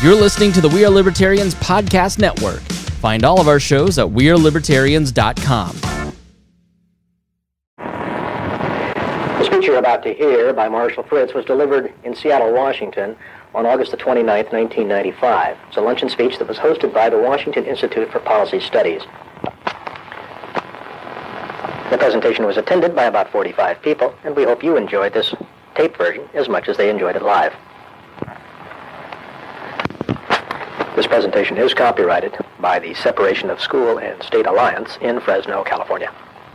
You're listening to the We Are Libertarians Podcast Network. Find all of our shows at wearelibertarians.com. The speech you're about to hear by Marshall Fritz was delivered in Seattle, Washington on August the 29th, 1995. It's a luncheon speech that was hosted by the Washington Institute for Policy Studies. The presentation was attended by about 45 people, and we hope you enjoyed this tape version as much as they enjoyed it live. This presentation is copyrighted by the Separation of School and State Alliance in Fresno, California.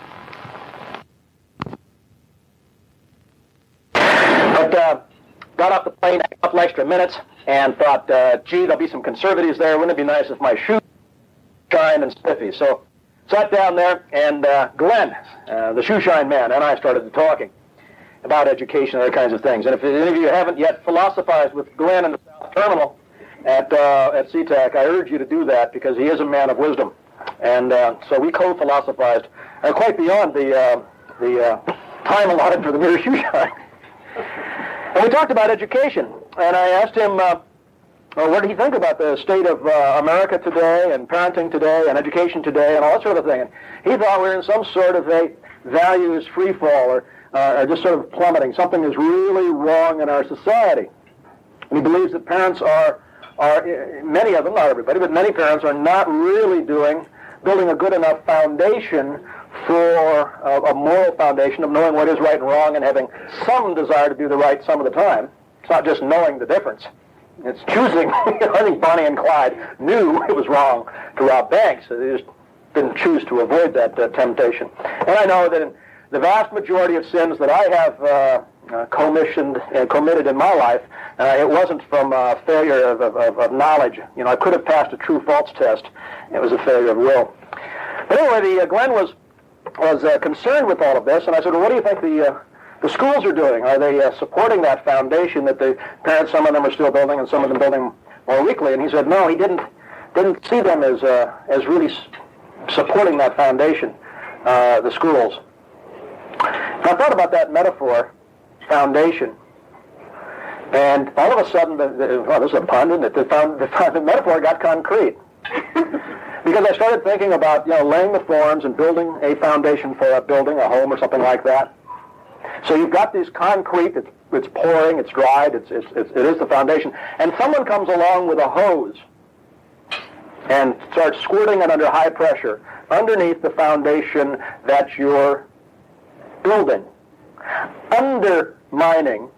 But got off the plane a couple extra minutes and thought, gee, there'll be some conservatives there. Wouldn't it be nice if my shoes shine and spiffy? So sat down there, and Glenn, the shoe shine man, and I started talking about education and other kinds of things. And if any of you haven't yet philosophized with Glenn in the South Terminal at SeaTac, I urge you to do that, because he is a man of wisdom. And so we co-philosophized quite beyond the time allotted for the mere shoe shine. And we talked about education, and I asked him what did he think about the state of America today, and parenting today, and education today, and all that sort of thing. And he thought we were in some sort of a values freefall, or just sort of plummeting. Something is really wrong in our society. And he believes that parents are many of them, not everybody, but many parents are not really building a good enough foundation for a moral foundation of knowing what is right and wrong and having some desire to do the right some of the time. It's not just knowing the difference. It's choosing. I think Bonnie and Clyde knew it was wrong to rob banks. They just didn't choose to avoid that temptation. And I know that in the vast majority of sins that I have commissioned and committed in my life, it wasn't from failure of knowledge. You know, I could have passed a true-false test. It was a failure of will. But anyway, Glenn was concerned with all of this, and I said, well, what do you think the schools are doing? Are they supporting that foundation that the parents, some of them are still building, and some of them building more weakly? And he said, no, he didn't see them as really supporting that foundation, the schools. And I thought about that metaphor, foundation, and all of a sudden, this is a pun, isn't it? The metaphor got concrete. Because I started thinking about, laying the forms and building a foundation for a building, a home or something like that. So you've got this concrete, it's pouring, it's dried, it is the foundation, and someone comes along with a hose and starts squirting it under high pressure underneath the foundation that you're building, undermining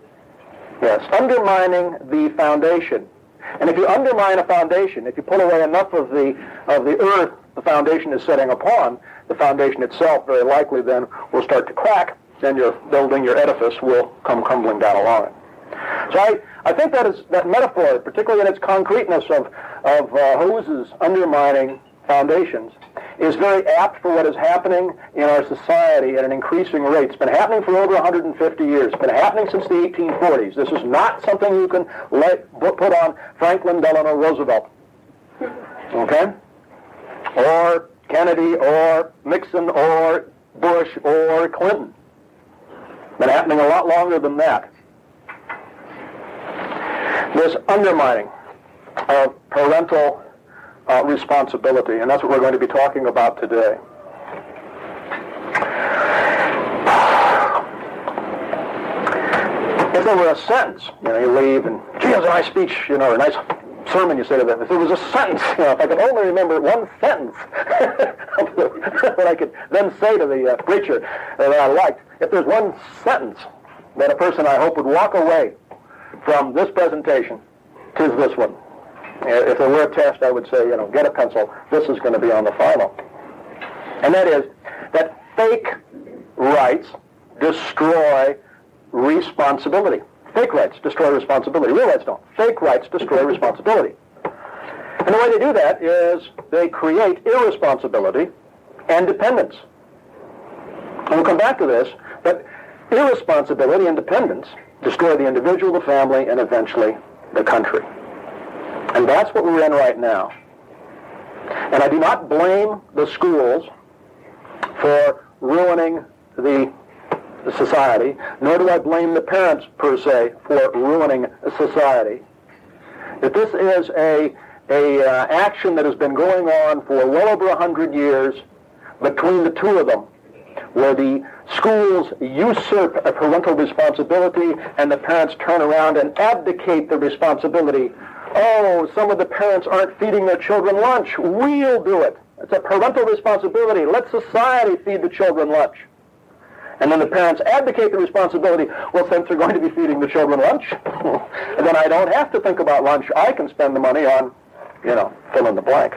the foundation. And if you undermine a foundation, if you pull away enough of the earth the foundation is setting upon, the foundation itself very likely then will start to crack, then your building, your edifice, will come crumbling down along it. So I think that metaphor, particularly in its concreteness of hoses undermining foundations, is very apt for what is happening in our society at an increasing rate. It's been happening for over 150 years. It's been happening since the 1840s. This is not something you can put on Franklin Delano Roosevelt, okay? Or Kennedy, or Nixon, or Bush, or Clinton. It's been happening a lot longer than that. This undermining of parental responsibility, and that's what we're going to be talking about today. If there were a sentence, you leave and, gee, that was a nice speech, or a nice sermon you say to them. If there was a sentence, if I could only remember one sentence that I could then say to the preacher that I liked, if there's one sentence that a person, I hope, would walk away from this presentation, 'tis this one. If there were a test, I would say, get a pencil. This is going to be on the final. And that is that fake rights destroy responsibility. Fake rights destroy responsibility. Real rights don't. Fake rights destroy responsibility. And the way they do that is they create irresponsibility and dependence. And we'll come back to this, but irresponsibility and dependence destroy the individual, the family, and eventually the country. And that's what we're in right now. And I do not blame the schools for ruining the society, nor do I blame the parents, per se, for ruining society. that this is a action that has been going on for well over 100 years between the two of them, where the schools usurp a parental responsibility and the parents turn around and abdicate the responsibility. Oh, some of the parents aren't feeding their children lunch. We'll do it. It's a parental responsibility. Let society feed the children lunch. And then the parents abdicate the responsibility. Well, since they're going to be feeding the children lunch, then I don't have to think about lunch. I can spend the money on, fill in the blank.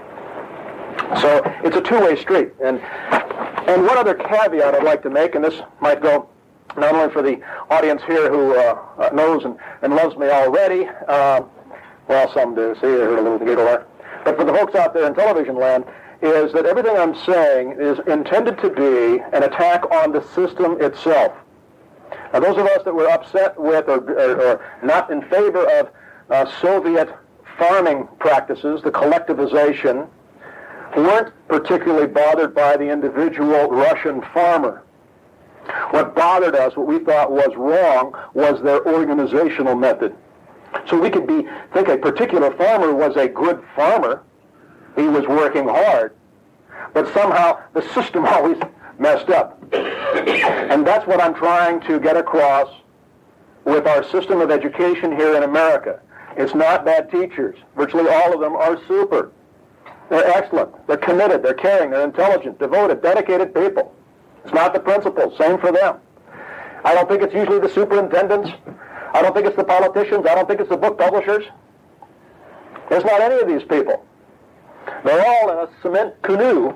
So it's a two-way street. And one other caveat I'd like to make, and this might go not only for the audience here who knows and loves me already, well, some do, see, I heard a little giggle there, but for the folks out there in television land, is that everything I'm saying is intended to be an attack on the system itself. Now, those of us that were upset with or not in favor of Soviet farming practices, the collectivization, weren't particularly bothered by the individual Russian farmer. What bothered us, what we thought was wrong, was their organizational method. So we could think a particular farmer was a good farmer. He was working hard. But somehow the system always messed up. And that's what I'm trying to get across with our system of education here in America. It's not bad teachers. Virtually all of them are super. They're excellent. They're committed. They're caring. They're intelligent, devoted, dedicated people. It's not the principals. Same for them. I don't think it's usually the superintendents. I don't think it's the politicians. I don't think it's the book publishers. It's not any of these people. They're all in a cement canoe,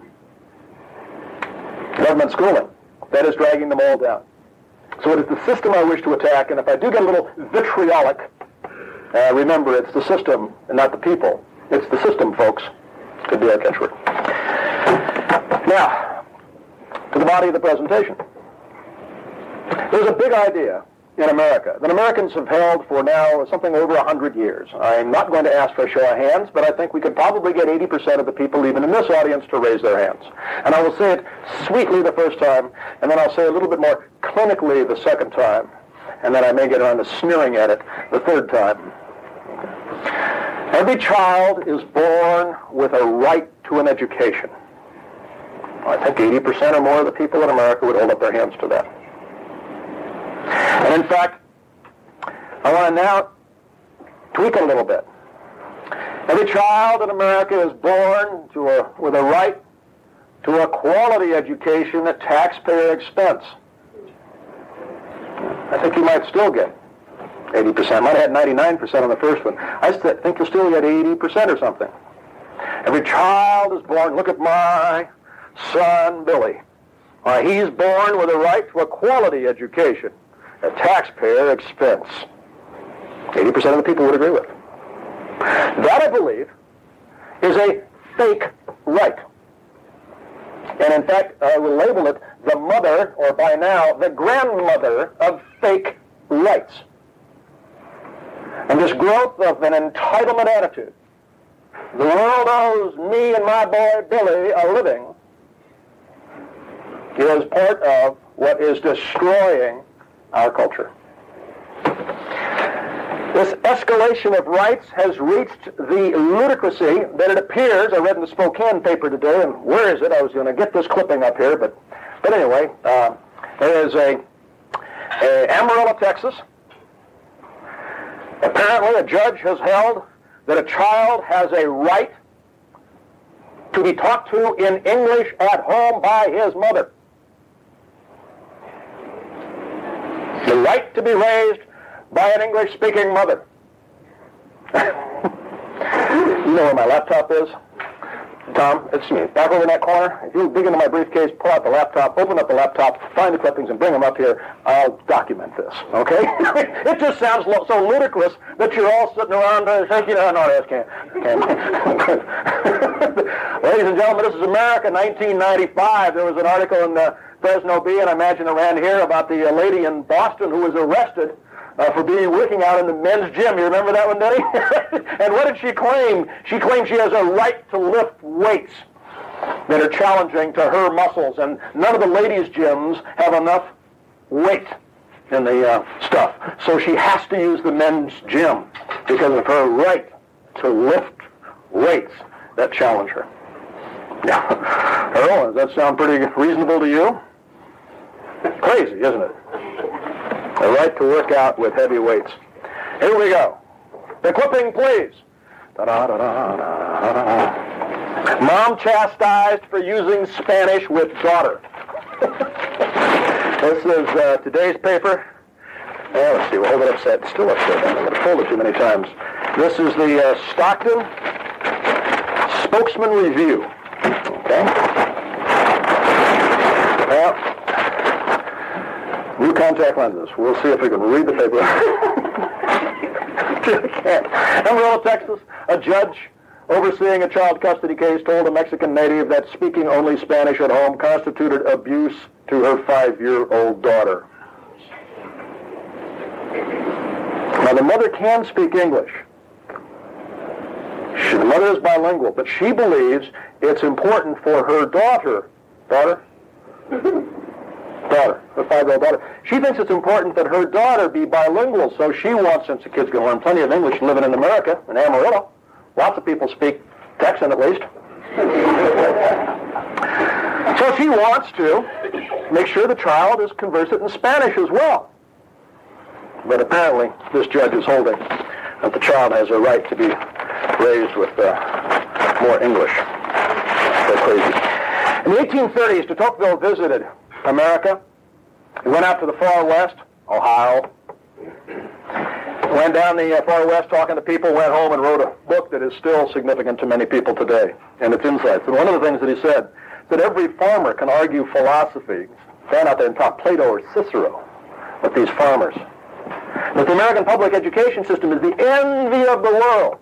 government schooling, that is dragging them all down. So it is the system I wish to attack, and if I do get a little vitriolic, remember it's the system and not the people. It's the system, folks. Could be our catchword. Now, to the body of the presentation. There's a big idea in America that Americans have held for now something over 100 years. I'm not going to ask for a show of hands, but I think we could probably get 80% of the people, even in this audience, to raise their hands. And I will say it sweetly the first time, and then I'll say a little bit more clinically the second time, and then I may get around to sneering at it the third time. Every child is born with a right to an education. I think 80% or more of the people in America would hold up their hands to that. And in fact, I want to now tweak it a little bit. Every child in America is born with a right to a quality education at taxpayer expense. I think you might still get 80%. Might have had 99% on the first one. I think you'll still get 80% or something. Every child is born, look at my son Billy. He's born with a right to a quality education at taxpayer expense. 80% of the people would agree with. That, I believe, is a fake right. And in fact, I will label it the mother, or by now, the grandmother of fake rights. And this growth of an entitlement attitude. The world owes me and my boy Billy a living is part of what is destroying our culture. This escalation of rights has reached the ludicrousy that it appears, I read in the Spokane paper today, and where is it? I was going to get this clipping up here, but anyway, there is a Amarillo, Texas. Apparently, a judge has held that a child has a right to be taught to in English at home by his mother. The right to be raised by an English-speaking mother. You know where my laptop is? Tom, it's me. Back over in that corner. If you dig into my briefcase, pull out the laptop, open up the laptop, find the clippings, and bring them up here. I'll document this, okay? It just sounds so ludicrous that you're all sitting around thinking, no, this can't. Ladies and gentlemen, this is America, 1995. There was an article in the Fresno Bee, and I imagine it ran here, about the lady in Boston who was arrested for working out in the men's gym. You remember that one, Denny? And what did she claim? She claimed she has a right to lift weights that are challenging to her muscles, and none of the ladies' gyms have enough weight in the stuff. So she has to use the men's gym because of her right to lift weights that challenge her. Now, Earl, does that sound pretty reasonable to you? Crazy, isn't it? The right to work out with heavy weights. Here we go. The clipping, please. Da-da-da-da-da-da-da. Mom chastised for using Spanish with daughter. This is today's paper. Let's see, we'll hold it upside. Still upside down. I'm going to fold it too many times. This is the Stockton Spokesman Review. Okay? Well, new contact lenses. We'll see if we can read the paper. I can't. Amarillo, Texas, a judge overseeing a child custody case told a Mexican native that speaking only Spanish at home constituted abuse to her 5-year-old daughter. Now, the mother can speak English. The mother is bilingual, but she believes it's important for her daughter, her 5-year-old daughter. She thinks it's important that her daughter be bilingual, so she wants, since the kid's going to learn plenty of English living in America, in Amarillo, lots of people speak Texan at least. So she wants to make sure the child is conversant in Spanish as well. But apparently, this judge is holding that the child has a right to be raised with more English. They're crazy. In the 1830s, de Tocqueville visited America. He went out to the far west, Ohio. Went down the far west talking to people, went home and wrote a book that is still significant to many people today and its insights. And one of the things that he said, that every farmer can argue philosophy, stand out there and talk Plato or Cicero with these farmers. That the American public education system is the envy of the world.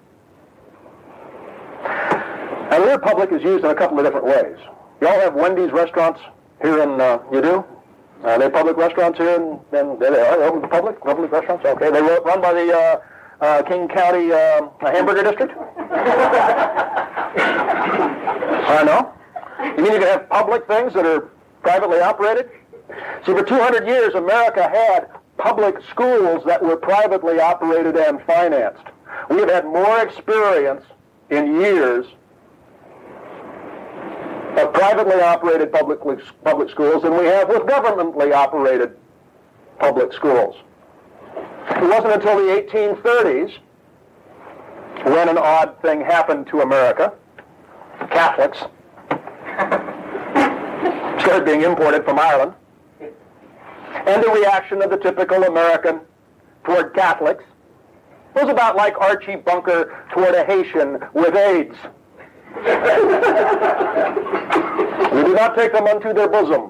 And the word public is used in a couple of different ways. You all have Wendy's restaurants here in, you do? Are they public restaurants here? There they are. Open to public restaurants? Okay. They run by the King County Hamburger District? I know. You mean you can have public things that are privately operated? See, for 200 years, America had public schools that were privately operated and financed. We have had more experience in years of privately operated public schools than we have with governmentally operated public schools. It wasn't until the 1830s when an odd thing happened to America. Catholics started being imported from Ireland. And the reaction of the typical American toward Catholics was about like Archie Bunker toward a Haitian with AIDS. We do not take them unto their bosom.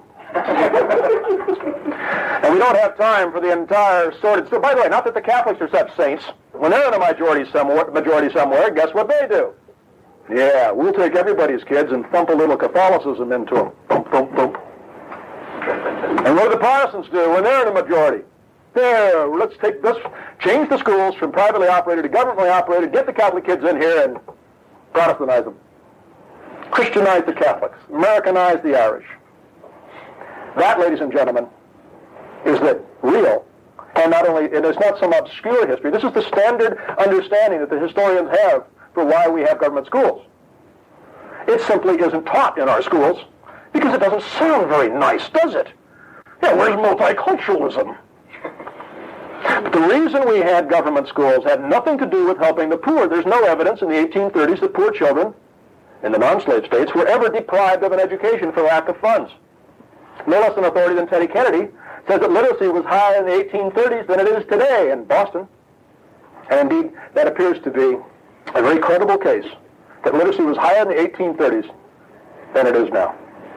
And we don't have time for the entire sordid story. By the way, not that the Catholics are such saints. When they're in a majority somewhere, guess what they do? Yeah, we'll take everybody's kids and thump a little Catholicism into them. Thump, thump, thump. And what do the Protestants do when they're in a majority? There, let's change the schools from privately operated to governmentally operated, get the Catholic kids in here and Protestantize them. Christianize the Catholics. Americanize the Irish. That, ladies and gentlemen, is the real, and not only, it is not some obscure history. This is the standard understanding that the historians have for why we have government schools. It simply isn't taught in our schools because it doesn't sound very nice, does it? Yeah, where's multiculturalism? But the reason we had government schools had nothing to do with helping the poor. There's no evidence in the 1830s that poor children in the non-slave states were ever deprived of an education for lack of funds. No less an authority than Teddy Kennedy says that literacy was higher in the 1830s than it is today in Boston. And indeed, that appears to be a very credible case, that literacy was higher in the 1830s than it is now.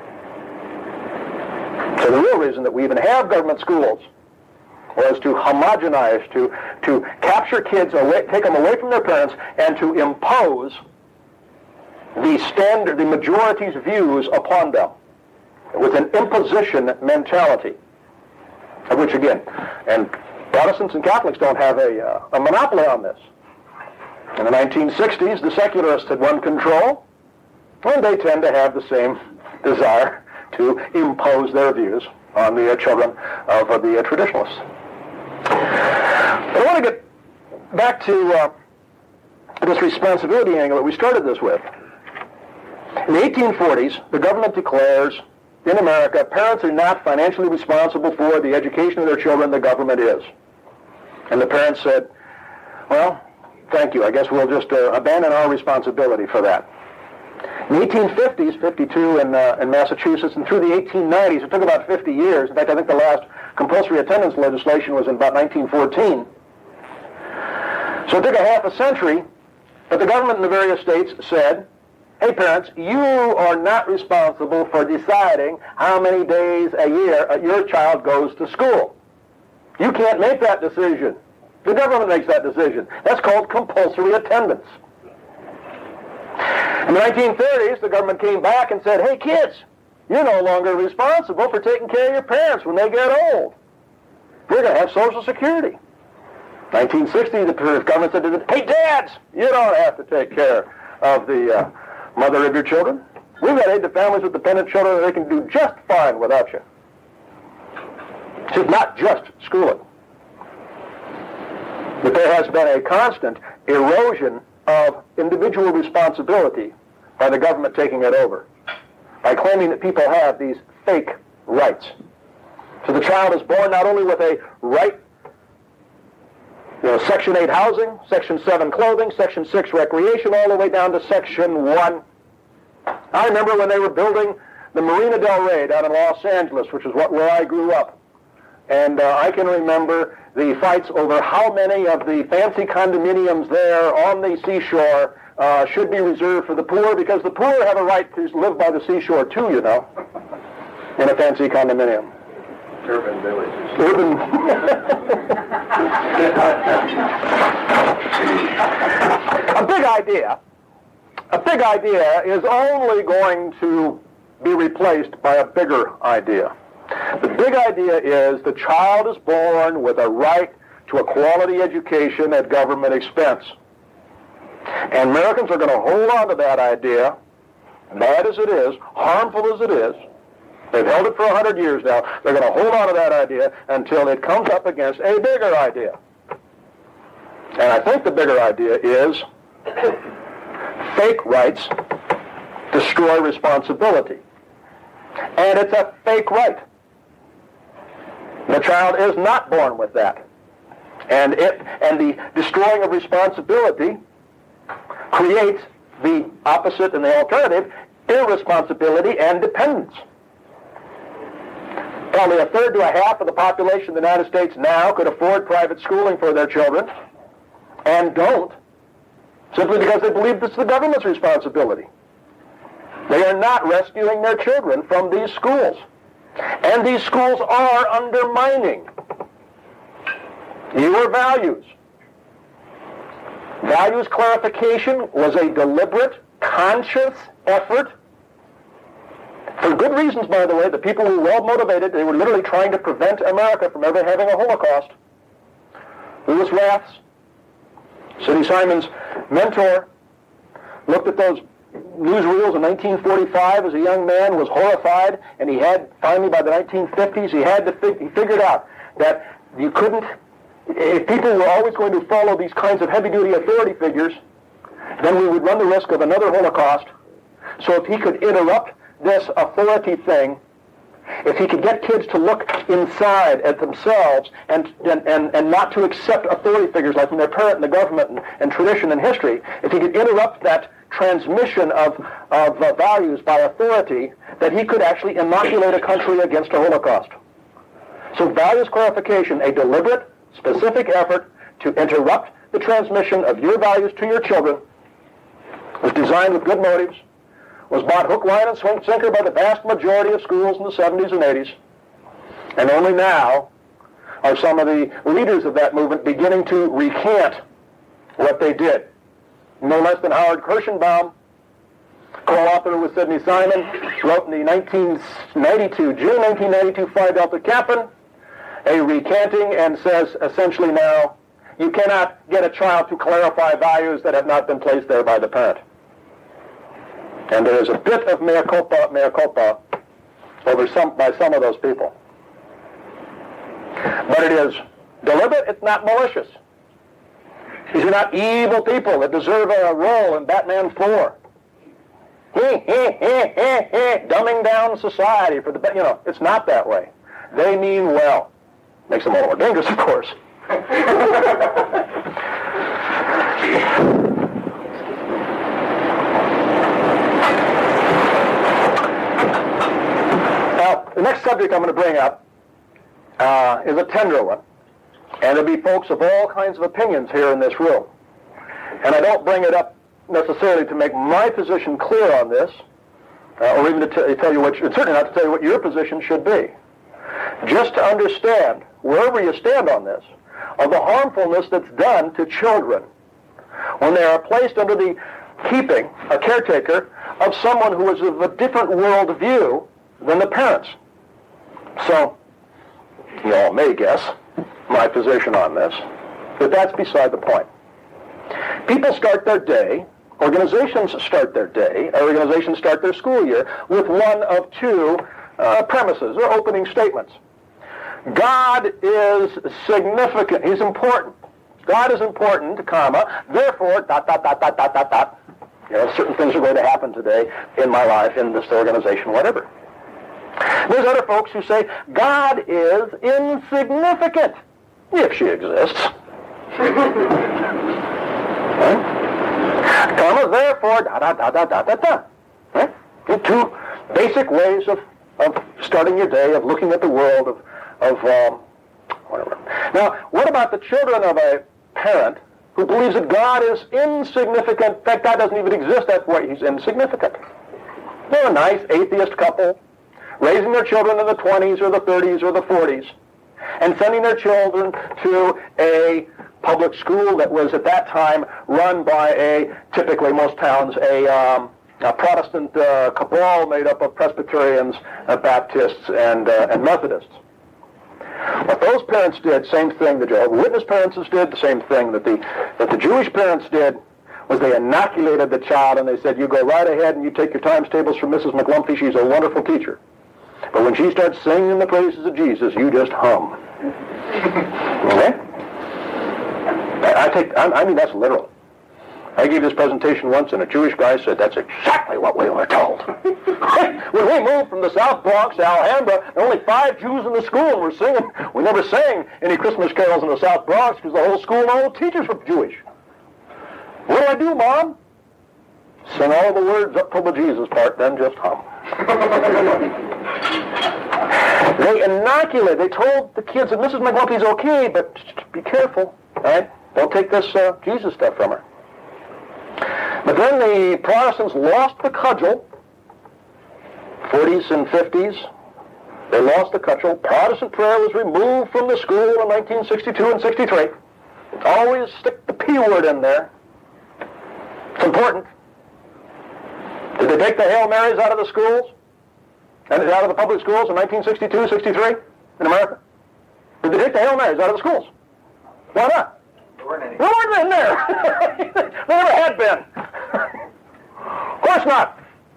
So the real reason that we even have government schools was to homogenize, to capture kids, take them away from their parents, and to impose the majority's views upon them with an imposition mentality, of which again, and Protestants and Catholics don't have a monopoly on this. In the 1960s, the secularists had won control, and they tend to have the same desire to impose their views on the children of the traditionalists. But I want to get back to this responsibility angle that we started this with. In the 1840s, the government declares in America, parents are not financially responsible for the education of their children, the government is. And the parents said, well, thank you, I guess we'll just abandon our responsibility for that. In the 1850s, 52 in Massachusetts, and through the 1890s, it took about 50 years. In fact, I think the last compulsory attendance legislation was in about 1914. So it took a half a century, but the government in the various states said, hey parents, you are not responsible for deciding how many days a year your child goes to school. You can't make that decision. The government makes that decision. That's called compulsory attendance. In the 1930s, the government came back and said, hey kids, you're no longer responsible for taking care of your parents when they get old. We're going to have Social Security. 1960, the government said, hey dads, you don't have to take care of the mother of your children. We've got aid to families with dependent children, and they can do just fine without you. It's not just schooling. But there has been a constant erosion of individual responsibility by the government taking it over, by claiming that people have these fake rights. So the child is born not only with a right, Section 8 housing, Section 7 clothing, Section 6 recreation, all the way down to Section 1. I remember when they were building the Marina del Rey down in Los Angeles, which is where I grew up. And I can remember the fights over how many of the fancy condominiums there on the seashore should be reserved for the poor, because the poor have a right to live by the seashore too, in a fancy condominium. Urban villages. A big idea is only going to be replaced by a bigger idea. The big idea is the child is born with a right to a quality education at government expense. And Americans are going to hold on to that idea, bad as it is, harmful as it is. They've held it for 100 years now. They're going to hold on to that idea until it comes up against a bigger idea. And I think the bigger idea is fake rights destroy responsibility. And it's a fake right. The child is not born with that. And the destroying of responsibility creates the opposite and the alternative, irresponsibility and dependence. Probably a third to a half of the population of the United States now could afford private schooling for their children and don't, simply because they believe it's the government's responsibility. They are not rescuing their children from these schools. And these schools are undermining your values. Values clarification was a deliberate, conscious effort. For good reasons, by the way. The people who were well motivated, they were literally trying to prevent America from ever having a Holocaust. Louis Raths, Sidney Simon's mentor, looked at those newsreels in 1945 as a young man, was horrified, and he had, finally by the 1950s, he figured out that you couldn't, if people were always going to follow these kinds of heavy-duty authority figures, then we would run the risk of another Holocaust. So if he could interrupt this authority thing, if he could get kids to look inside at themselves and not to accept authority figures like from their parent and the government and tradition and history, if he could interrupt that transmission of values by authority, that he could actually inoculate a country against a Holocaust. So values clarification, a deliberate, specific effort to interrupt the transmission of your values to your children, was designed with good motives, was bought hook, line, and sinker by the vast majority of schools in the 70s and 80s. And only now are some of the leaders of that movement beginning to recant what they did. No less than Howard Kirschenbaum, co-author with Sidney Simon, wrote in the June 1992 Phi Delta Kappan, a recanting, and says essentially now, you cannot get a child to clarify values that have not been placed there by the parent. And there is a bit of mea culpa by some of those people. But it is deliberate, it's not malicious. These are not evil people that deserve a role in Batman 4. Dumbing down society for the, it's not that way. They mean well. Makes them a little more dangerous, of course. Now, the next subject I'm going to bring up is a tender one. And there'll be folks of all kinds of opinions here in this room. And I don't bring it up necessarily to make my position clear on this, or even to tell you certainly not to tell you what your position should be. Just to understand, wherever you stand on this, of the harmfulness that's done to children when they are placed under the keeping, a caretaker, of someone who is of a different world view than the parents. So, you all may guess my position on this, but that's beside the point. People start their day, organizations start their day, organizations start their school year with one of two premises or opening statements. God is significant. He's important. God is important, comma, therefore, ... certain things are going to happen today in my life, in this organization, whatever. There's other folks who say, God is insignificant, if she exists. Right? Comma, therefore, ... Right? Two basic ways of starting your day, of looking at the world, of whatever. Now, what about the children of a parent who believes that God is insignificant? In fact, God doesn't even exist, that's why he's insignificant. They're a nice atheist couple, raising their children in the 20s or the 30s or the 40s, and sending their children to a public school that was at that time run by typically most towns, a Protestant cabal made up of Presbyterians, Baptists, and Methodists. What those parents did, same thing the Jehovah's Witness parents did, the same thing that the Jewish parents did, was they inoculated the child and they said, you go right ahead and you take your times tables from Mrs. McLumpy, she's a wonderful teacher. But when she starts singing the praises of Jesus, you just hum. Okay? I mean, that's literal. I gave this presentation once, and a Jewish guy said, that's exactly what we were told. When we moved from the South Bronx to Alhambra, there were only 5 Jews in the school, and we're singing. We never sang any Christmas carols in the South Bronx because the whole school and all the teachers were Jewish. What do I do, Mom? Sing all the words up till the Jesus part, then just hum. They inoculated. They told the kids that Mrs. McLumpy's okay, but be careful, right? Don't take this Jesus stuff from her. But then the Protestants lost the cudgel, 40s and 50s. They lost the cudgel. Protestant prayer was removed from the school in 1962 and 63. Always stick the P word in there. It's important. Did they take the Hail Marys out of the schools? And out of the public schools in 1962, 63 in America? Did they take the Hail Marys out of the schools? Why not? There weren't any. They weren't in there. They never had been. Of course not.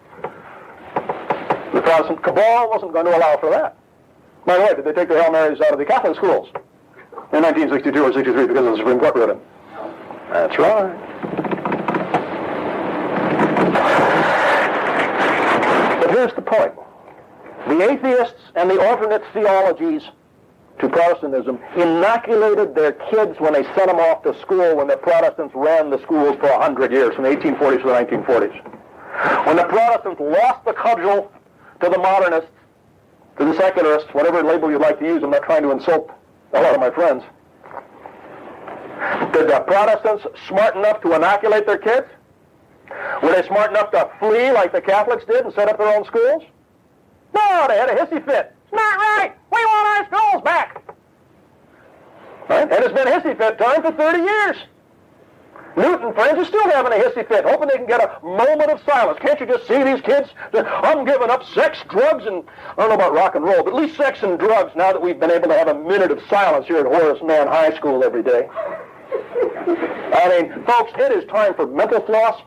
The Protestant cabal wasn't going to allow for that. By the way, did they take the Hail Marys out of the Catholic schools in 1962 or 63 because of the Supreme Court ruling? That's right. But here's the point. The atheists and the alternate theologies to Protestantism inoculated their kids when they sent them off to school when the Protestants ran the schools for 100 years, from the 1840s to the 1940s. When the Protestants lost the cudgel to the modernists, to the secularists, whatever label you'd like to use, I'm not trying to insult a lot of my friends. Did the Protestants smart enough to inoculate their kids? Were they smart enough to flee like the Catholics did and set up their own schools? No, they had a hissy fit. It's not right. We want our schools back. Right? And it's been hissy fit time for 30 years. Newton friends are still having a hissy fit, hoping they can get a moment of silence. Can't you just see these kids? I'm giving up sex, drugs, and I don't know about rock and roll, but at least sex and drugs now that we've been able to have a minute of silence here at Horace Mann High School every day. I mean, folks, it is time for mental floss.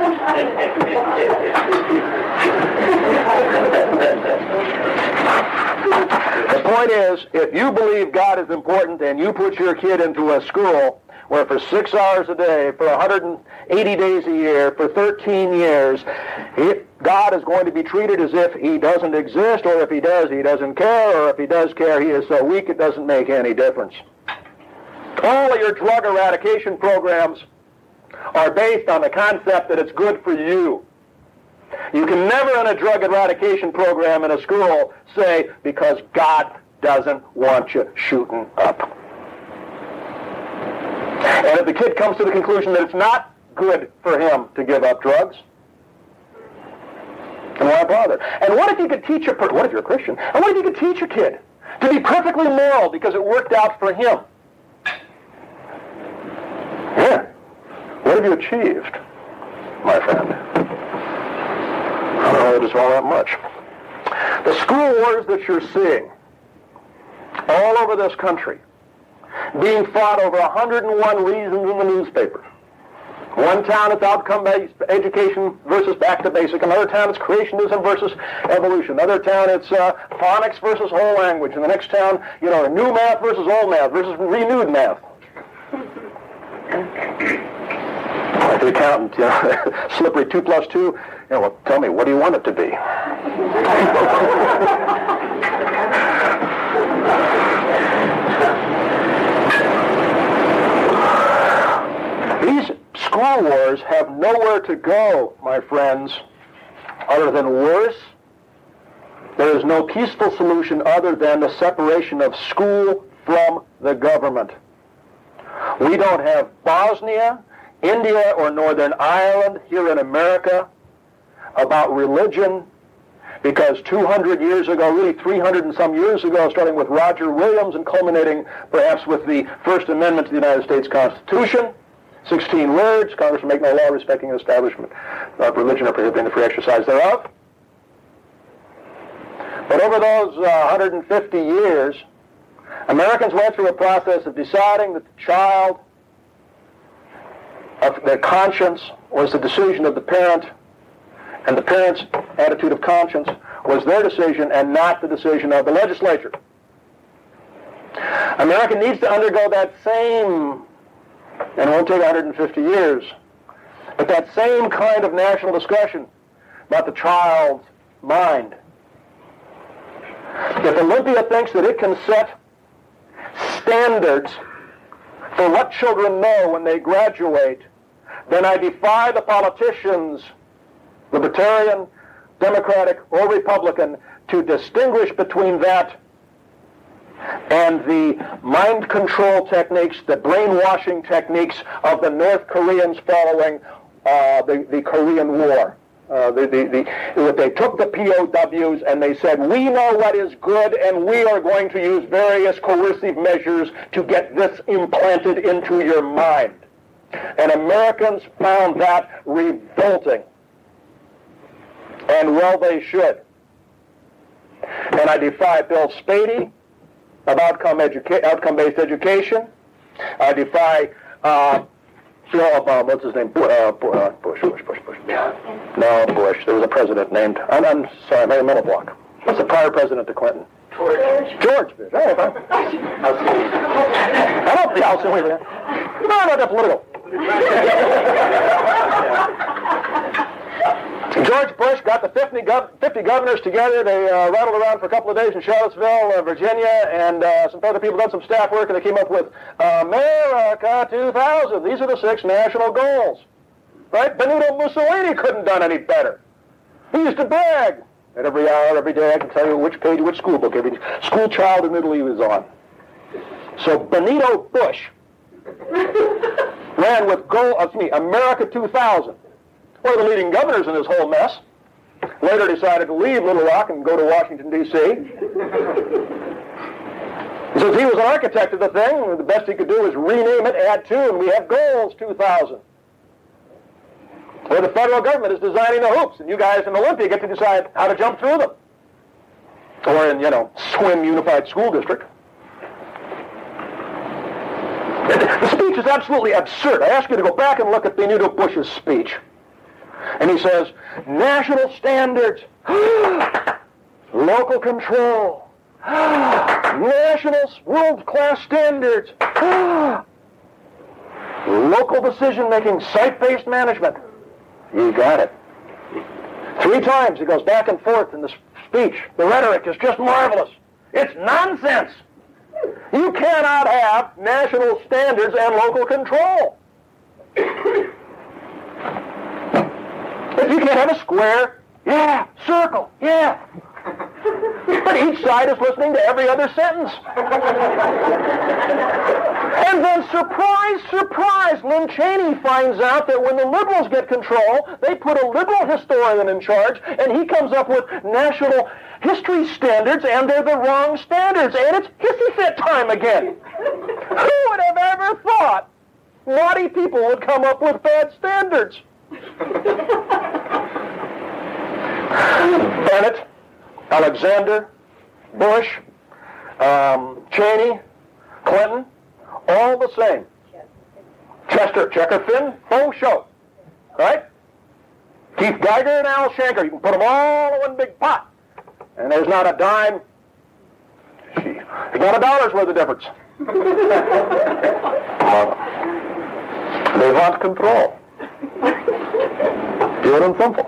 The point is, if you believe God is important and you put your kid into a school where for 6 hours a day, for 180 days a year, for 13 years, God is going to be treated as if he doesn't exist, or if he does, he doesn't care, or if he does care, he is so weak it doesn't make any difference. All of your drug eradication programs are based on the concept that it's good for you. You can never in a drug eradication program in a school say, because God doesn't want you shooting up. And if the kid comes to the conclusion that it's not good for him to give up drugs, then why bother? And what if you could teach what if you're a Christian? And what if you could teach a kid to be perfectly moral because it worked out for him? Yeah. What have you achieved, my friend? I don't know just all that much. The school wars that you're seeing all over this country being fought over 101 reasons in the newspaper. One town it's outcome-based education versus back to basic. Another town it's creationism versus evolution. Another town it's phonics versus whole language. In the next town, new math versus old math versus renewed math. Like the accountant, slippery 2 plus 2. Well, tell me, what do you want it to be? These school wars have nowhere to go, my friends, other than worse. There is no peaceful solution other than the separation of school from the government. We don't have Bosnia, India, or Northern Ireland here in America about religion, because 200 years ago, really 300 and some years ago, starting with Roger Williams and culminating perhaps with the First Amendment to the United States Constitution, 16 words, Congress will make no law respecting an establishment of religion or prohibiting the free exercise thereof. But over those 150 years, Americans went through a process of deciding that the child, of their conscience, was the decision of the parent, and the parent's attitude of conscience was their decision and not the decision of the legislature. America needs to undergo that same, and it won't take 150 years, but that same kind of national discussion about the child's mind. If Olympia thinks that it can set standards for what children know when they graduate, then I defy the politicians, Libertarian, Democratic, or Republican, to distinguish between that and the mind control techniques, the brainwashing techniques of the North Koreans following the Korean War. They took the POWs and they said, we know what is good and we are going to use various coercive measures to get this implanted into your mind. And Americans found that revolting. And well, they should. And I defy Bill Spady of outcome-based education. I defy what's his name? Bush. No, Bush. There was a president named, I'm sorry, I made a mental block. What's the prior president to Clinton? George Bush. All right, fine. I don't think I'll say anything. No, not that political. George Bush got the 50 governors together. They rattled around for a couple of days in Charlottesville, Virginia, and some other people done some staff work, and they came up with America 2000. These are the 6 national goals. Right? Benito Mussolini couldn't have done any better. He used to brag. And every hour, every day, I can tell you which page, which school book, every school child in Italy was on. So Benito Bush ran with America 2000. One of the leading governors in this whole mess. Later decided to leave Little Rock and go to Washington, D.C. Since he was an architect of the thing, the best he could do was rename it, add to, and we have Goals 2000. Where the federal government is designing the hoops, and you guys in Olympia get to decide how to jump through them. Or in, Swim Unified School District. The speech is absolutely absurd. I ask you to go back and look at Benito Bush's speech. And he says, national standards, local control, national world-class standards, local decision-making, site-based management. You got it. 3 times he goes back and forth in the speech. The rhetoric is just marvelous. It's nonsense. You cannot have national standards and local control. If you can't have a square, yeah, circle, yeah. But each side is listening to every other sentence. And then, surprise, surprise, Lynn Cheney finds out that when the liberals get control, they put a liberal historian in charge, and he comes up with national history standards, and they're the wrong standards, and it's hissy fit time again. Who would have ever thought naughty people would come up with bad standards? Bennett, Alexander, Bush, Cheney, Clinton, all the same. Chester, Checker, Finn, Bo, Show. Right? Keith Geiger and Al Shanker. You can put them all in one big pot. And there's not a dime. There's not $1 worth of difference. They want control. Pure and simple.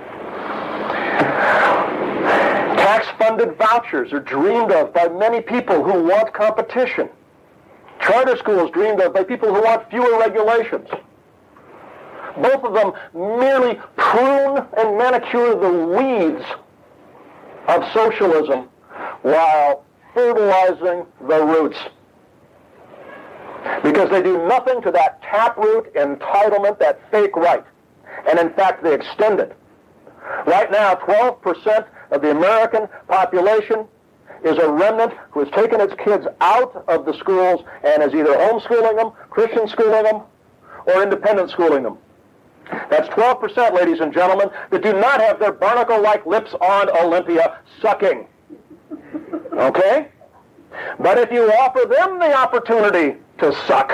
Tax-funded vouchers are dreamed of by many people who want competition. Charter schools dreamed of by people who want fewer regulations. Both of them merely prune and manicure the weeds of socialism while fertilizing the roots. Because they do nothing to that taproot entitlement, that fake right. And in fact, they extend it. Right now, 12% of the American population is a remnant who has taken its kids out of the schools and is either homeschooling them, Christian schooling them, or independent schooling them. That's 12%, ladies and gentlemen, that do not have their barnacle-like lips on Olympia sucking. Okay? But if you offer them the opportunity to suck,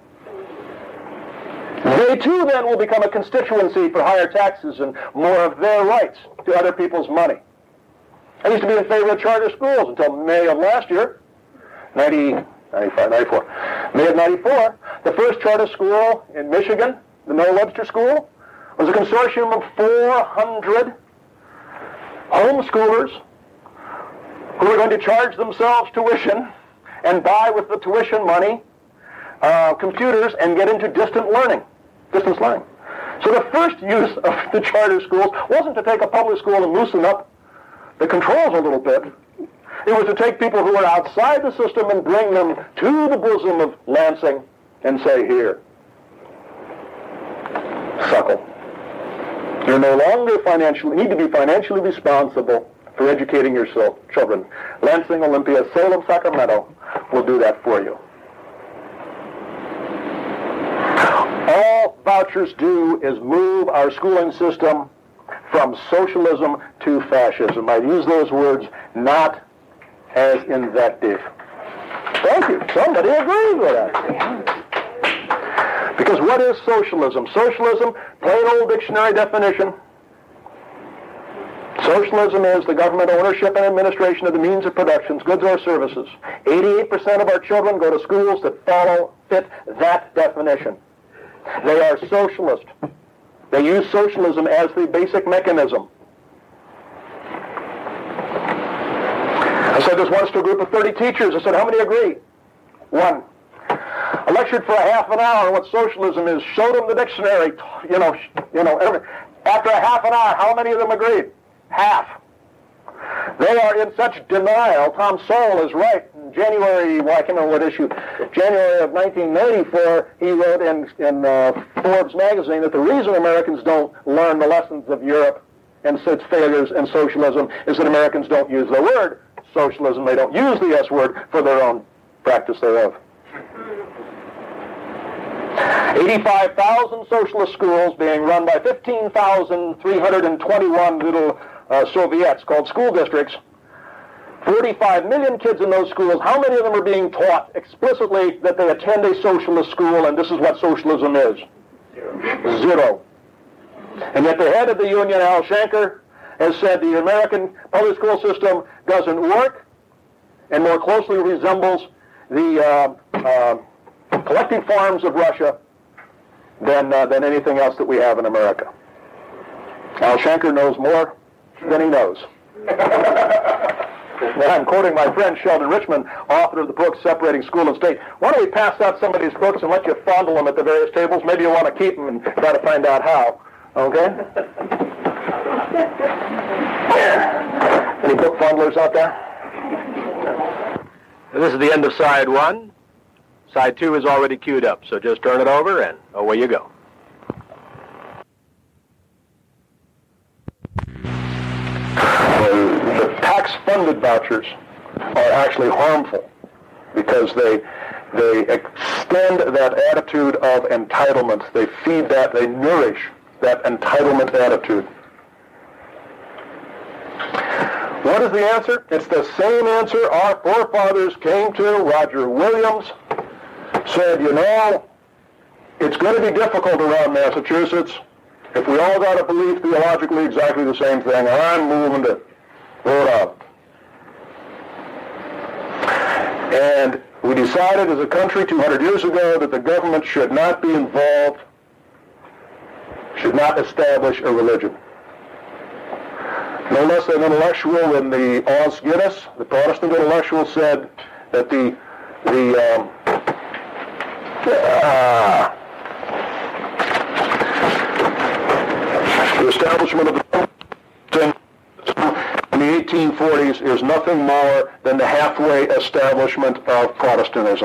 they too then will become a constituency for higher taxes and more of their rights to other people's money. I used to be in favor of charter schools until May of last year, 94. May of 94, the first charter school in Michigan, the Noah Webster School, was a consortium of 400 homeschoolers who were going to charge themselves tuition and buy with the tuition money computers and get into distance learning. So the first use of the charter schools wasn't to take a public school and loosen up the controls a little bit. It was to take people who were outside the system and bring them to the bosom of Lansing and say, here, suckle. You no longer need to be financially responsible for educating your children. Lansing, Olympia, Salem, Sacramento will do that for you. All vouchers do is move our schooling system from socialism to fascism. I use those words not as invective. Thank you. Somebody agrees with that. Because what is socialism? Socialism, plain old dictionary definition. Socialism is the government ownership and administration of the means of production, goods or services. 88% of our children go to schools that fit that definition. They are socialist. They use socialism as the basic mechanism. I said this once to a group of 30 teachers. I said, how many agree? 1. I lectured for a half an hour on what socialism is, showed them the dictionary, After a half an hour, how many of them agreed? Half. They are in such denial. Tom Sowell is right. In January, I can't remember what issue, January of 1994, he wrote in Forbes magazine that the reason Americans don't learn the lessons of Europe and its failures and socialism is that Americans don't use the word socialism. They don't use the S word for their own practice thereof. 85,000 socialist schools being run by 15,321 little Soviets called school districts. 45 million kids in those schools. How many of them are being taught explicitly that they attend a socialist school and this is what socialism is? 0. And yet the head of the union, Al Shanker, has said the American public school system doesn't work and more closely resembles the collecting farms of Russia than anything else that we have in America. Al Shanker knows more than he knows. And I'm quoting my friend Sheldon Richman, author of the book Separating School and State. Why don't we pass out some of these books and let you fondle them at the various tables? Maybe you want to keep them and try to find out how. Okay? Any book fondlers out there? This is the end of side 1. Side 2 is already queued up, so just turn it over and away you go. The tax-funded vouchers are actually harmful because they extend that attitude of entitlement. They feed that, they nourish that entitlement attitude. What is the answer? It's the same answer our forefathers came to. Roger Williams said, you know, it's going to be difficult around Massachusetts if we all got to believe theologically exactly the same thing. I'm moving to Rhode Island. And we decided as a country 200 years ago that the government should not be involved, should not establish a religion. No less an intellectual than the Os Guinness, the Protestant intellectual, said that the establishment of the in the 1840s is nothing more than the halfway establishment of Protestantism.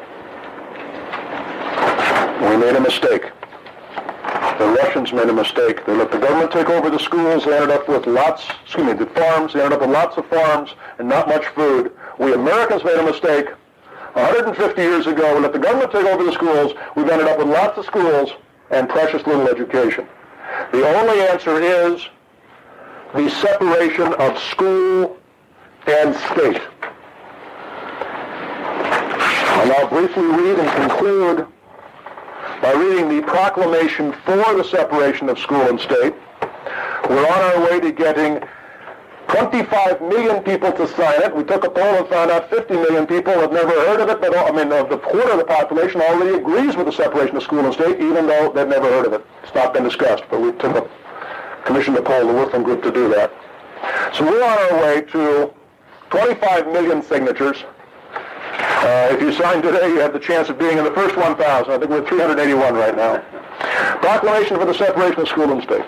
We made a mistake. The Russians made a mistake. They let the government take over the schools. They ended up with the farms. They ended up with lots of farms and not much food. We Americans made a mistake. 150 years ago, we let the government take over the schools. We've ended up with lots of schools and precious little education. The only answer is the separation of school and state. I'll now briefly read and conclude by reading the proclamation for the separation of school and state. We're on our way to getting 25 million people to sign it. We took a poll and found out 50 million people have never heard of it, but the quarter of the population already agrees with the separation of school and state, even though they've never heard of it. It's not been discussed, but we commissioned a poll, the Wortham Group, to do that. So we're on our way to 25 million signatures. If you sign today, you have the chance of being in the first 1,000. I think we're at 381 right now. Proclamation for the separation of school and state.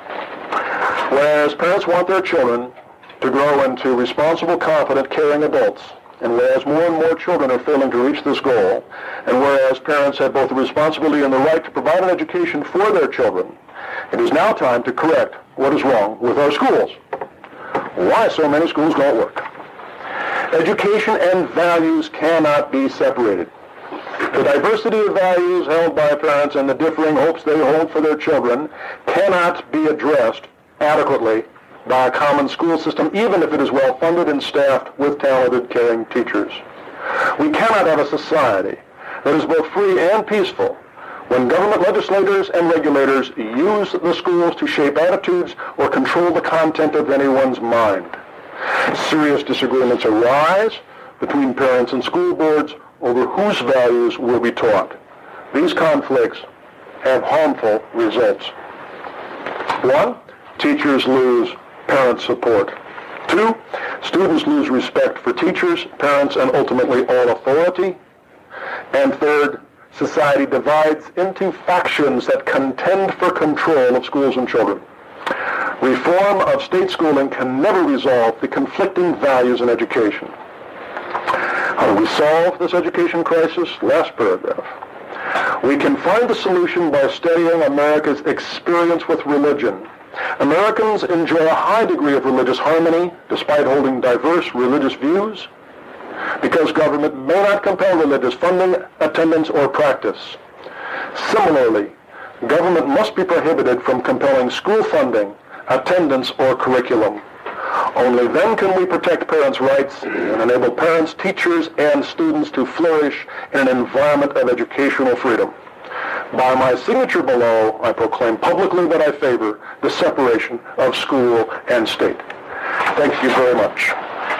Whereas parents want their children to grow into responsible, competent, caring adults, and whereas more and more children are failing to reach this goal, and whereas parents have both the responsibility and the right to provide an education for their children, it is now time to correct what is wrong with our schools. Why so many schools don't work. Education and values cannot be separated. The diversity of values held by parents and the differing hopes they hold for their children cannot be addressed adequately by a common school system, even if it is well funded and staffed with talented, caring teachers. We cannot have a society that is both free and peaceful when government legislators and regulators use the schools to shape attitudes or control the content of anyone's mind. Serious disagreements arise between parents and school boards over whose values will be taught. These conflicts have harmful results. 1, teachers lose parent support. 2, students lose respect for teachers, parents, and ultimately all authority. And 3rd, society divides into factions that contend for control of schools and children. Reform of state schooling can never resolve the conflicting values in education. How do we solve this education crisis? Last paragraph. We can find the solution by studying America's experience with religion. Americans enjoy a high degree of religious harmony despite holding diverse religious views because government may not compel religious funding, attendance, or practice. Similarly, government must be prohibited from compelling school funding, attendance, or curriculum. Only then can we protect parents' rights and enable parents, teachers, and students to flourish in an environment of educational freedom. By my signature below, I proclaim publicly that I favor the separation of school and state. Thank you very much.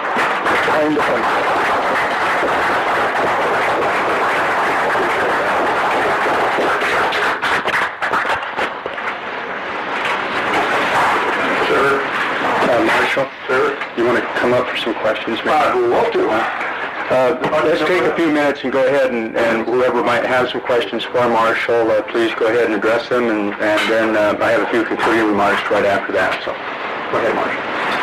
Marshall, sir, you want to come up for some questions? I'd love to. Let's take a few minutes and go ahead and whoever might have some questions for Marshall, please go ahead and address them, and then I have a few concluding remarks right after that. So, go ahead, Marshall.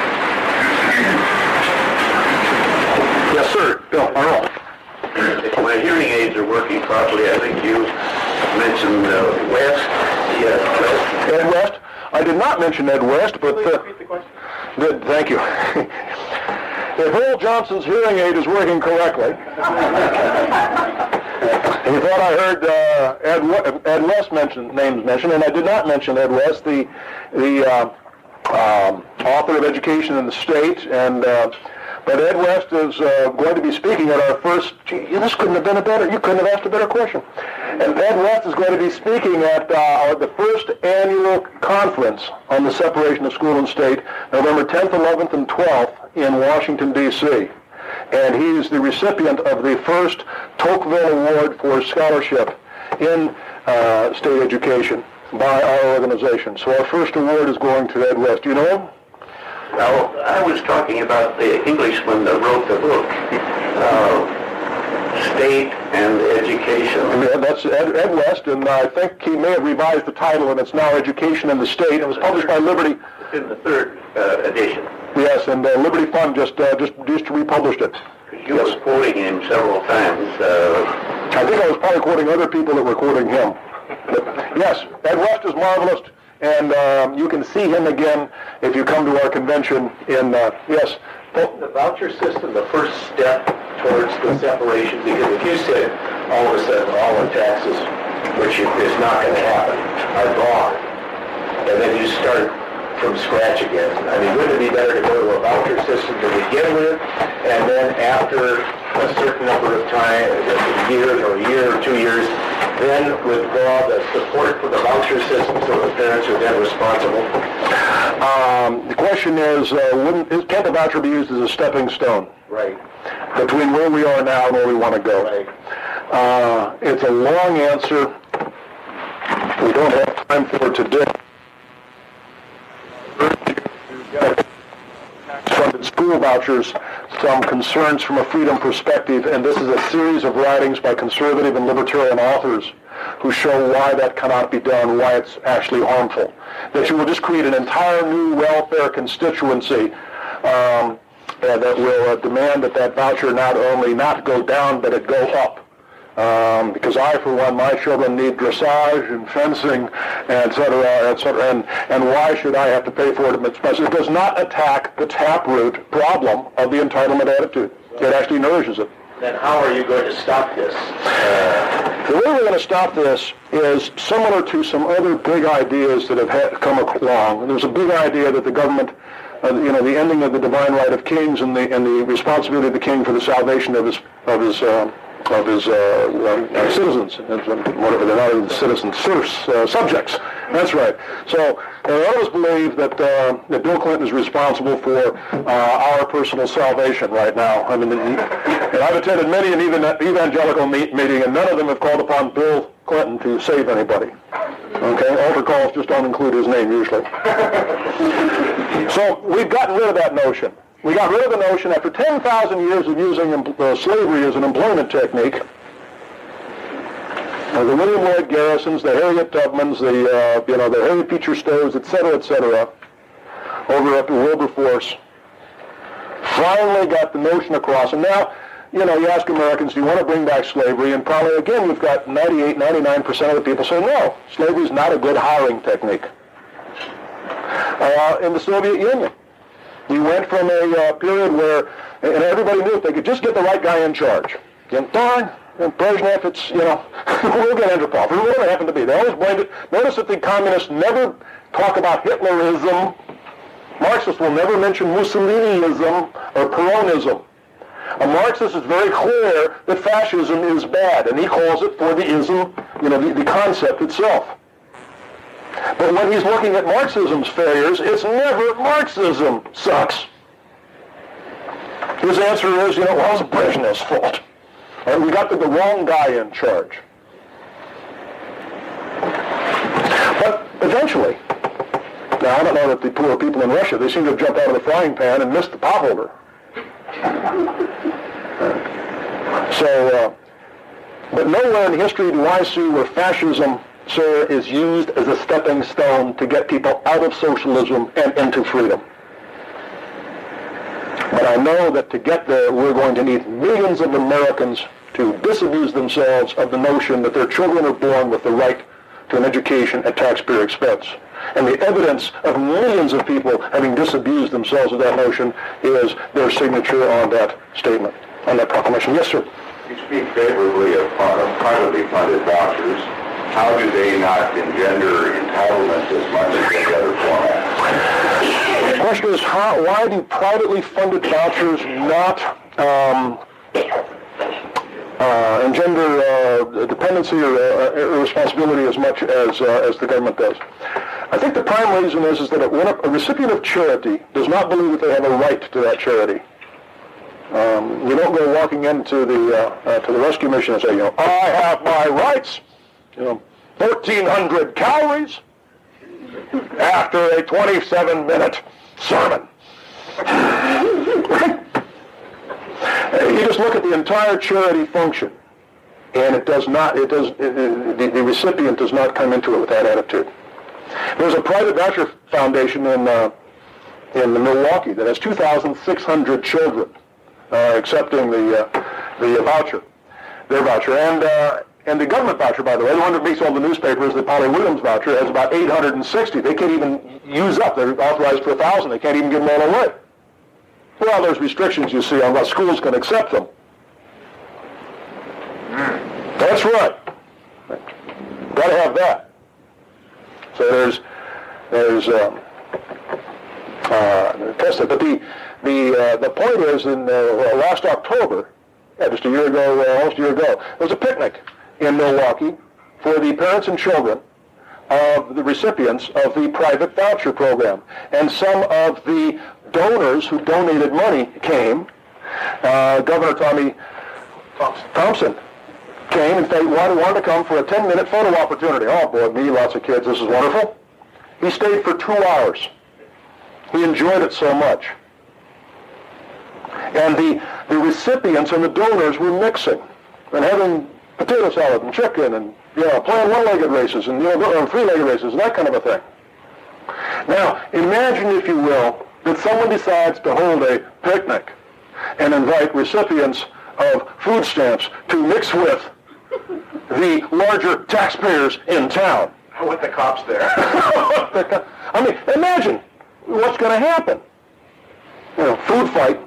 Yes, sir. Bill, Earl. If my hearing aids are working properly, I think you mentioned West. Yes, West. Ed West. I did not mention Ed West, but... Please repeat the question. Good, thank you. If Earl Johnson's hearing aid is working correctly, he thought I heard Ed West names mentioned, and I did not mention Ed West, the author of Education in the State, and but Ed West is going to be speaking at our first. Gee, this couldn't have been you couldn't have asked a better question. And Ed West is going to be speaking at the first annual conference on the separation of school and state, November 10th, 11th, and 12th in Washington, D.C. And he's the recipient of the first Tocqueville Award for Scholarship in state education by our organization. So our first award is going to Ed West. Do you know him? Well, I was talking about the Englishman that wrote the book, State and Education. Yeah, that's Ed West, and I think he may have revised the title, and it's now Education in the State. It was published by Liberty. It's in the third edition. Yes, and Liberty Fund just republished it. You were quoting him several times. I think I was probably quoting other people that were quoting him. But yes, Ed West is marvelous. And you can see him again if you come to our convention in, yes. The voucher system, the first step towards the separation, because if you said all of a sudden all the taxes, which is not going to happen, are gone, and then you start from scratch again. I mean, wouldn't it be better to go to a voucher system to begin with, and then after a certain number of time, years or a year or 2 years, then withdraw the support for the voucher system so the parents are then responsible? The question is, can't the voucher be used as a stepping stone? Right. Between where we are now and where we want to go? Right. It's a long answer. We don't have time for it today. Funded school vouchers, some concerns from a freedom perspective, and this is a series of writings by conservative and libertarian authors who show why that cannot be done, why it's actually harmful. That you will just create an entire new welfare constituency that will demand that voucher not only not go down, but it go up. Because I, for one, my children need dressage and fencing, et cetera, and why should I have to pay for it? It does not attack the taproot problem of the entitlement attitude. It actually nourishes it. Then how are you going to stop this? The way we're going to stop this is similar to some other big ideas that have come along. And there's a big idea that the government, the ending of the divine right of kings and the responsibility of the king for the salvation of his citizens, whatever they're not even citizens, serfs, subjects. That's right. So others believe that Bill Clinton is responsible for our personal salvation right now. I mean, and I've attended many an evangelical meeting, and none of them have called upon Bill Clinton to save anybody. Okay, altar calls just don't include his name usually. So we've gotten rid of that notion. We got rid of the notion after 10,000 years of using slavery as an employment technique. The William Lloyd Garrisons, the Harriet Tubmans, the Harriet Beecher Stowe's, et cetera, over at Wilberforce, finally got the notion across. And now, you ask Americans, do you want to bring back slavery? And probably, again, we've got 98, 99% of the people say, no, slavery is not a good hiring technique. In the Soviet Union, we went from a period where, and everybody knew if they could just get the right guy in charge. Darn, Brezhnev, it's, we'll get Andropov, or whatever it happened to be. They always blamed it. Notice that the communists never talk about Hitlerism. Marxists will never mention Mussolinism or Peronism. A Marxist is very clear that fascism is bad, and he calls it for the ism the concept itself. But when he's looking at Marxism's failures, it's never Marxism sucks. His answer is, well, it's Brezhnev's fault. We got the wrong guy in charge. But eventually, now I don't know that the poor people in Russia, they seem to have jumped out of the frying pan and missed the potholder. But nowhere in history do I see where fascism, sir, is used as a stepping stone to get people out of socialism and into freedom. But I know that to get there, we're going to need millions of Americans to disabuse themselves of the notion that their children are born with the right to an education at taxpayer expense. And the evidence of millions of people having disabused themselves of that notion is their signature on that statement, on that proclamation. Yes, sir. You speak favorably of privately funded vouchers. How do they not engender entitlement as much as any other format? The question is, why do privately funded vouchers not engender dependency or irresponsibility as much as the government does? I think the prime reason is that when a recipient of charity does not believe that they have a right to that charity, you don't go walking into the rescue mission and say, I have my rights, 1,300 calories after a 27-minute sermon. Right? You just look at the entire charity function, and the recipient does not come into it with that attitude. There's a private voucher foundation in Milwaukee that has 2,600 children accepting their voucher, and the government voucher, by the way, the one that makes all the newspapers, the Polly Williams voucher, has about 860. They can't even use up. They're authorized for 1,000. They can't even give them all away. Well, there's restrictions, you see, on what schools can accept them. That's right. Got to have that. So there's tested. But the point is, in last October, just almost a year ago, there was a picnic in Milwaukee for the parents and children of the recipients of the private voucher program. And some of the donors who donated money came. Governor Tommy Thompson came. In fact, he wanted to come for a 10-minute photo opportunity. Oh, boy, me, lots of kids. This is wonderful. He stayed for 2 hours. He enjoyed it so much. And the recipients and the donors were mixing and having potato salad and chicken and playing one-legged races and three-legged races and that kind of a thing. Now, imagine, if you will, that someone decides to hold a picnic and invite recipients of food stamps to mix with the larger taxpayers in town. I want the cops there. I mean, imagine what's going to happen. Food fight.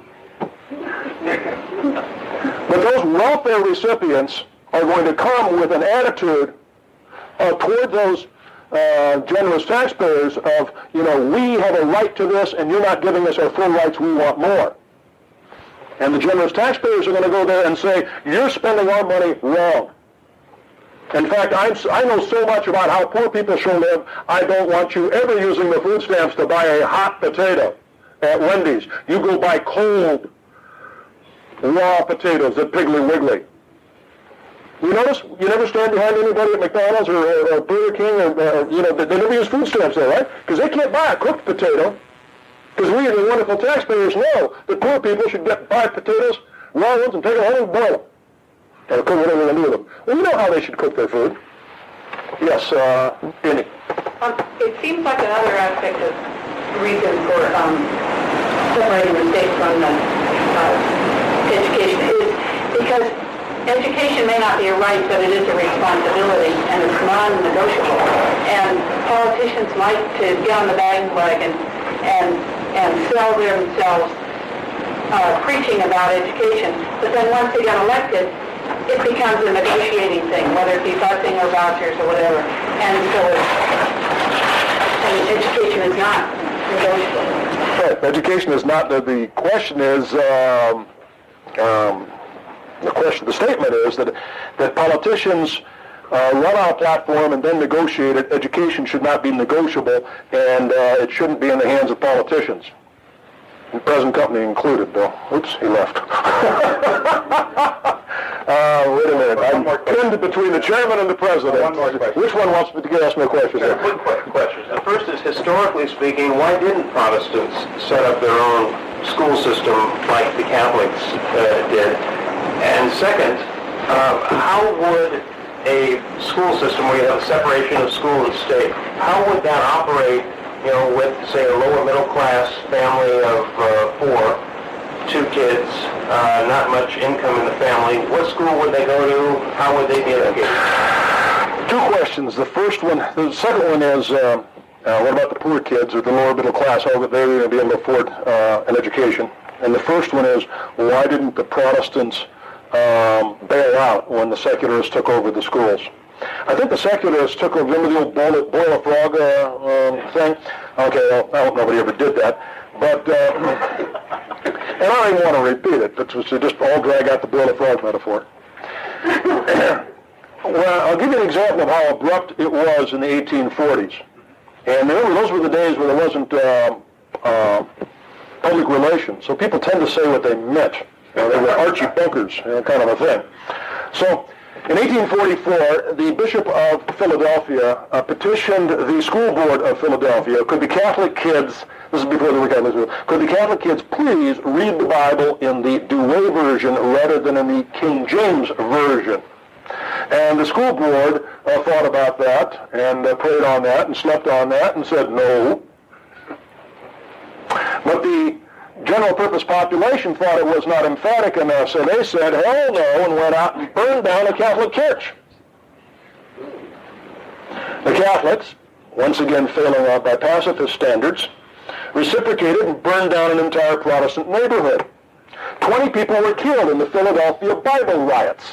But those welfare recipients are going to come with an attitude toward those generous taxpayers of, we have a right to this and you're not giving us our full rights, we want more. And the generous taxpayers are going to go there and say, you're spending our money wrong. In fact, I know so much about how poor people should live, I don't want you ever using the food stamps to buy a hot potato at Wendy's. You go buy cold, raw potatoes at Piggly Wiggly. You notice you never stand behind anybody at McDonald's or Burger King or they never use food stamps there, right? Because they can't buy a cooked potato. Because we, the wonderful taxpayers, know that poor people should buy potatoes, raw ones, and take them home and boil them. Or cook whatever they do with them. Well, you know how they should cook their food. Yes, Amy. It seems like another aspect of reason for separating the state from education is because education may not be a right, but it is a responsibility, and it's non-negotiable. And politicians like to get on the bandwagon and sell themselves preaching about education, but then once they get elected, it becomes a negotiating thing, whether it be busing or vouchers or whatever. And so education is not negotiable. Right. Education is not. The question is, the statement is that politicians run on a platform and then negotiate it. Education should not be negotiable, and it shouldn't be in the hands of politicians. The present company included, Bill. Oops, he left. Wait a minute. I'm pinned between the chairman and the president. One more question. Which one wants to ask me a question? Sure, quick questions. The first is, historically speaking, why didn't Protestants set up their own school system like the Catholics did? And second, how would a school system where you have a separation of school and state, how would that operate, with, say, a lower middle class family of 4, 2 kids, not much income in the family? What school would they go to? How would they be educated? 2 questions. The second one is, what about the poor kids or the lower middle class? How would they be able to afford an education? And the first one is, why didn't the Protestants bail out when the secularists took over the schools? I think the secularists took over, remember the old boil a frog thing? Okay, well, I hope nobody ever did that. But, and I don't even want to repeat it, but to just all drag out the boil a frog metaphor. Well, I'll give you an example of how abrupt it was in the 1840s. And remember, those were the days where there wasn't public relations, so people tend to say what they meant. They were Archie Bunkers, kind of a thing. So, in 1844, the Bishop of Philadelphia petitioned the school board of Philadelphia, could the Catholic kids, this is before they were Catholics, could the Catholic kids please read the Bible in the Douay version rather than in the King James version? And the school board thought about that and prayed on that and slept on that and said no. But the general purpose population thought it was not emphatic enough, so they said hell no and went out and burned down a Catholic church. The Catholics, once again failing out by pacifist standards, reciprocated and burned down an entire Protestant neighborhood. 20 people were killed in the Philadelphia Bible riots.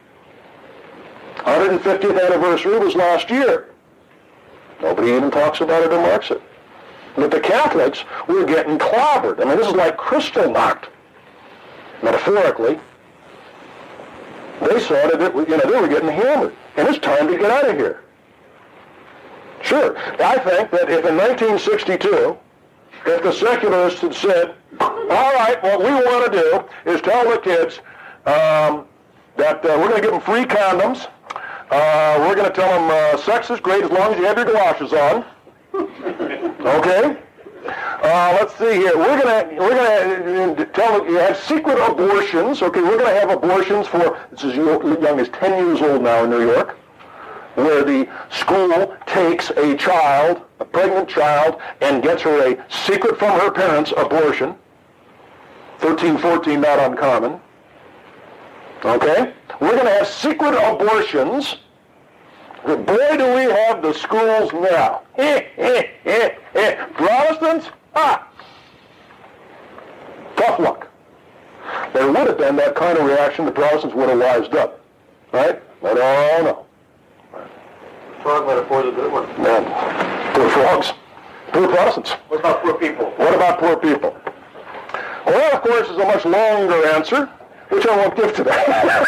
150th anniversary was last year. Nobody even talks about it or marks it. But the Catholics were getting clobbered. I mean, this is like crystal knocked, metaphorically. They saw that they were getting hammered, and it's time to get out of here. Sure, I think that if in 1962, if the secularists had said, all right, what we want to do is tell the kids that we're going to give them free condoms, we're going to tell them sex is great as long as you have your galoshes on. Okay. Let's see here. We're gonna tell them you have secret abortions. Okay, we're gonna have abortions for this is young as 10 years old now in New York, where the school takes a pregnant child, and gets her a secret from her parents abortion. 13, 14, not uncommon. Okay, we're gonna have secret abortions. Boy, do we have the schools now. Protestants? Tough luck. There would have been that kind of reaction. The Protestants would have wised up. Right? But oh no. Frog metaphor is a good one. Man, poor frogs. Poor Protestants. What about poor people? What about poor people? Well, that, of course, is a much longer answer, which I won't give today.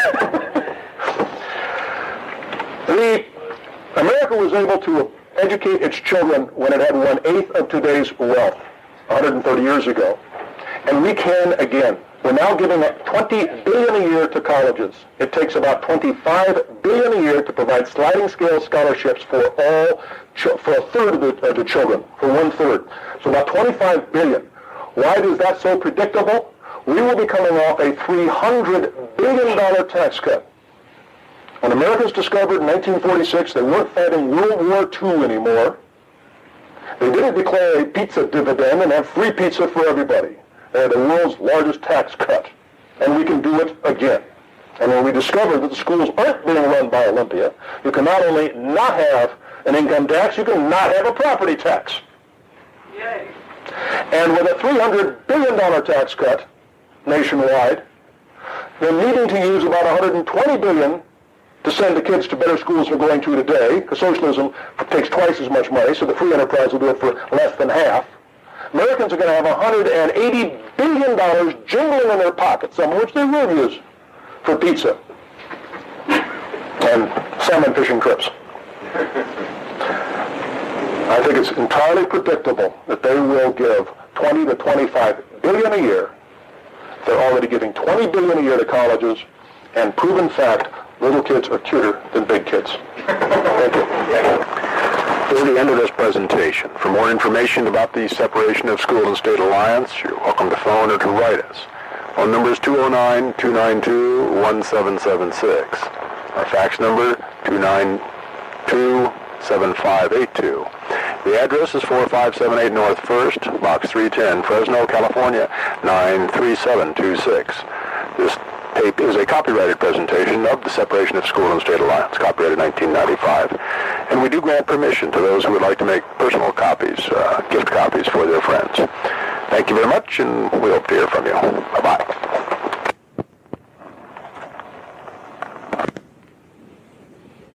America was able to educate its children when it had 1/8 of today's wealth, 130 years ago. And we can again. We're now giving $20 billion a year to colleges. It takes about $25 billion a year to provide sliding scale scholarships for a third of the children, for 1/3. So about $25 billion. Why is that so predictable? We will be coming off a $300 billion tax cut. When Americans discovered in 1946 they weren't fighting World War II anymore, they didn't declare a pizza dividend and have free pizza for everybody. They had the world's largest tax cut, and we can do it again. And when we discovered that the schools aren't being run by Olympia, you can not only not have an income tax, you can not have a property tax. Yay. And with a $300 billion tax cut nationwide, they're needing to use about $120 billion to send the kids to better schools we're going to today, because socialism takes twice as much money, so the free enterprise will do it for less than half. Americans are going to have $180 billion jingling in their pockets, some of which they will use for pizza. And salmon fishing trips. I think it's entirely predictable that they will give 20 to 25 billion a year. They're already giving 20 billion a year to colleges, and proven fact, little kids are cuter than big kids. Thank you. This is the end of this presentation. For more information about the separation of school and state alliance, you're welcome to phone or to write us. Phone number is 209-292-1776. Our fax number, 292-7582. The address is 4578 North 1st, Box 310, Fresno, California, 93726. This tape is a copyrighted presentation of the Separation of School and State Alliance, copyrighted 1995. And we do grant permission to those who would like to make personal copies, gift copies for their friends. Thank you very much, and we hope to hear from you. Bye-bye.